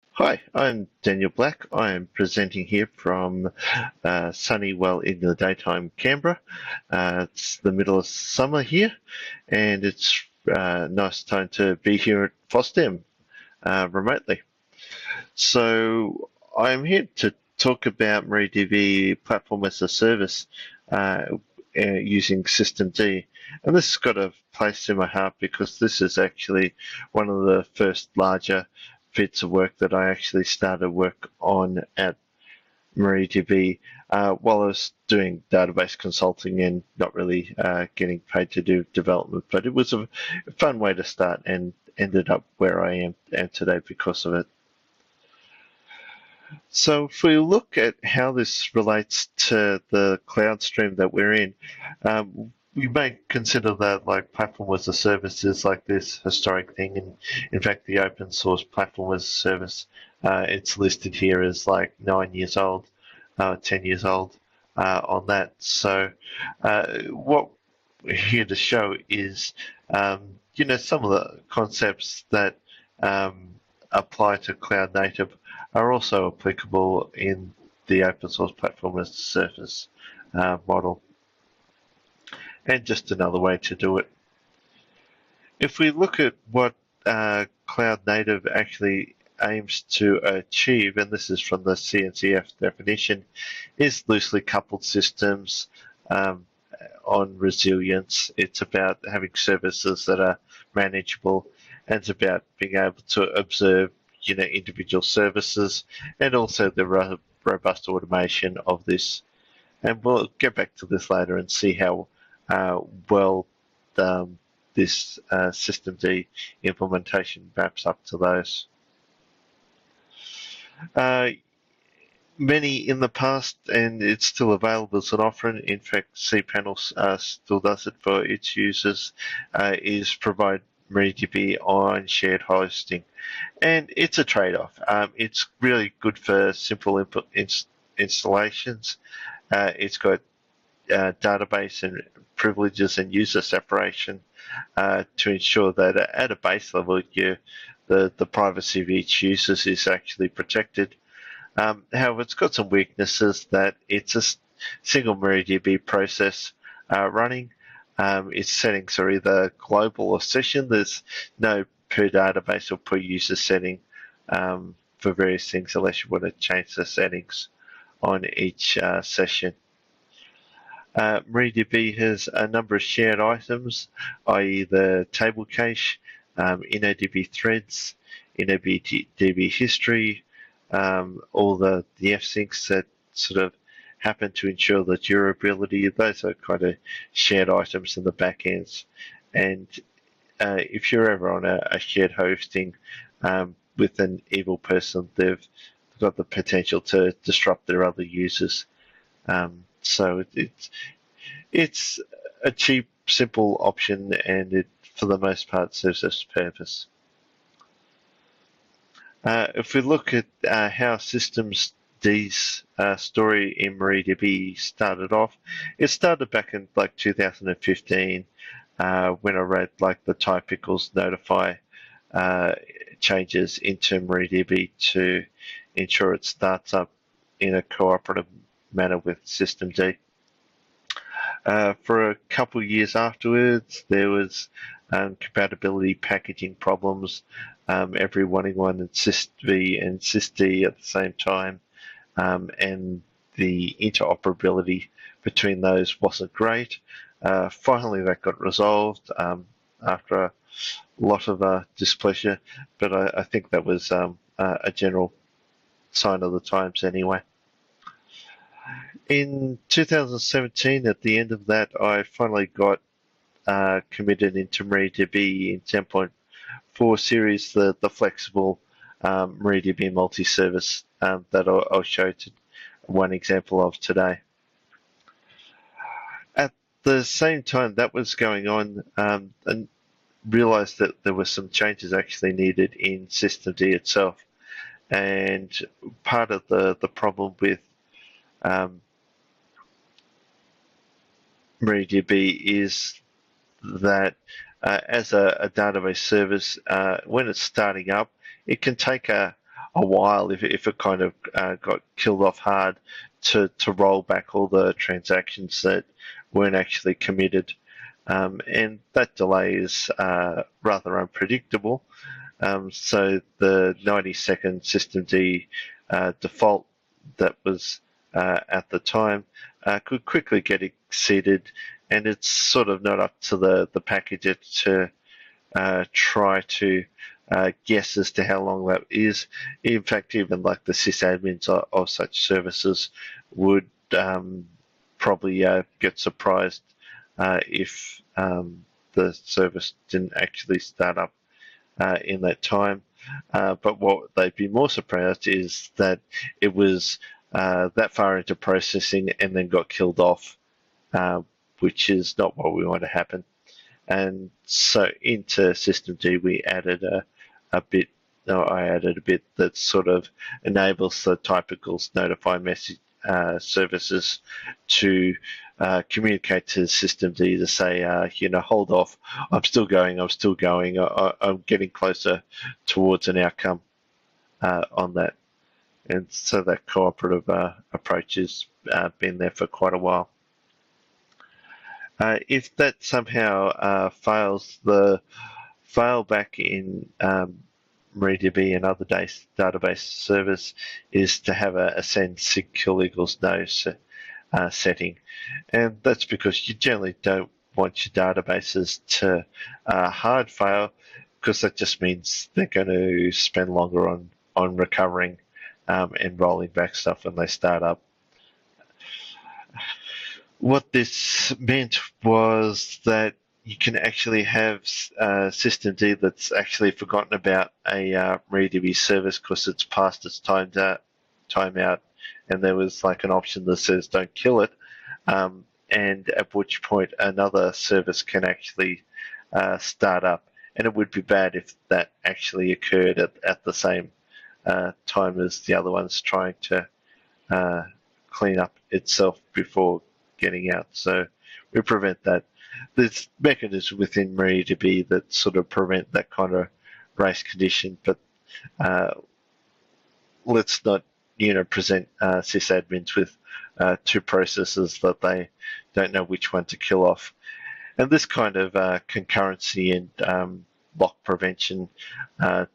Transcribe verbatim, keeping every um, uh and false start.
Hi, I'm Daniel Black. I am presenting here from uh, sunny, well, in the daytime Canberra. Uh, it's the middle of summer here, and it's uh, nice time to be here at FOSDEM uh, remotely. So I'm here to talk about MariaDB Platform as a Service uh, uh, using systemd. And this has got a place in my heart because this is actually one of the first larger bits of work that I actually started work on at MariaDB uh, while I was doing database consulting and not really uh, getting paid to do development. But it was a fun way to start and ended up where I am, am today because of it. So if we look at how this relates to the cloud stream that we're in, um, we may consider that like platform as a service is like this historic thing. And in fact, the open source platform as a service, uh, it's listed here as like nine years old, uh, ten years old uh, on that. So uh, what we're here to show is, um, you know, some of the concepts that um, apply to cloud native are also applicable in the open source platform as a service uh, model, and just another way to do it. If we look at what uh, cloud native actually aims to achieve, and this is from the C N C F definition, is loosely coupled systems um, on resilience. It's about having services that are manageable, and it's about being able to observe, you know, individual services, and also the ro- robust automation of this. And we'll get back to this later and see how uh, well um, this uh, systemd implementation maps up to those. Uh, Many in the past, and it's still available as an offering. In fact, cPanel uh, still does it for its users, uh, is provide MariaDB on shared hosting. And it's a trade-off. Um, it's really good for simple input ins- installations. Uh, it's got uh, database and privileges and user separation uh, to ensure that at a base level, you, the, the privacy of each user is actually protected. Um, however, it's got some weaknesses that it's a single MariaDB process uh, running. Um, its settings are either global or session. There's no per database or per user setting um, for various things unless you want to change the settings on each uh, session. Uh, MariaDB has a number of shared items, that is the table cache, um, InnoDB threads, InnoDB history, um, all the, the F-syncs that sort of happen to ensure the durability. Those are kind of shared items in the backends. And uh, if you're ever on a, a shared hosting um, with an evil person, they've got the potential to disrupt their other users. Um, so it, it's it's a cheap, simple option, and it, for the most part, serves its purpose. Uh, if we look at uh, how systems D's uh, story in MariaDB started off, it started back in like two thousand fifteen uh, when I wrote like the type equals notify uh, changes into MariaDB to ensure it starts up in a cooperative manner with systemd. Uh, for a couple of years afterwards, there was um, compatibility packaging problems, um, every wanting one in systv and systd at the same time, um, and the interoperability between those wasn't great. Uh, finally, that got resolved um, after a lot of uh, displeasure, but I, I think that was um, uh, a general sign of the times anyway. In two thousand seventeen, at the end of that, I finally got uh, committed into MariaDB in ten point four series, the, the flexible um, MariaDB multi-service um, that I'll, I'll show to one example of today. At the same time that was going on, um, and realized that there were some changes actually needed in systemd itself. And part of the, the problem with um, MariaDB is that uh, as a, a database service, uh, when it's starting up, it can take a, a while if, if it kind of uh, got killed off hard to, to roll back all the transactions that weren't actually committed. Um, and that delay is uh, rather unpredictable. Um, so the ninety second systemd uh, default that was uh, at the time uh, could quickly get exceeded, and it's sort of not up to the, the package to uh, try to uh, guess as to how long that is. In fact, even like the sysadmins of, of such services would um, probably uh, get surprised uh, if um, the service didn't actually start up uh, in that time. Uh, but what they'd be more surprised is that it was uh, that far into processing and then got killed off, uh, which is not what we want to happen. And so into systemd, we added a, a bit, no, I added a bit that sort of enables the typicals notify message uh, services to uh, communicate to systemd to say, uh, you know, hold off, I'm still going, I'm still going, I, I'm getting closer towards an outcome uh, on that. And so that cooperative uh, approach has uh, been there for quite a while. Uh, if that somehow uh, fails, the failback in um, MariaDB and other database servers is to have a, a send sigkill equals no uh, setting. And that's because you generally don't want your databases to uh, hard fail, because that just means they're going to spend longer on, on recovering um, and rolling back stuff when they start up. What this meant was that you can actually have uh, systemd that's actually forgotten about a uh, MariaDB service because it's past its time timeout, and there was like an option that says don't kill it, um, and at which point another service can actually uh, start up. And it would be bad if that actually occurred at, at the same uh, time as the other one's trying to uh, clean up itself before getting out. So we prevent that. There's mechanisms within MariaDB that sort of prevent that kind of race condition, but uh, let's not, you know, present uh, sysadmins with uh, two processes that they don't know which one to kill off. And this kind of uh, concurrency and um, lock prevention uh,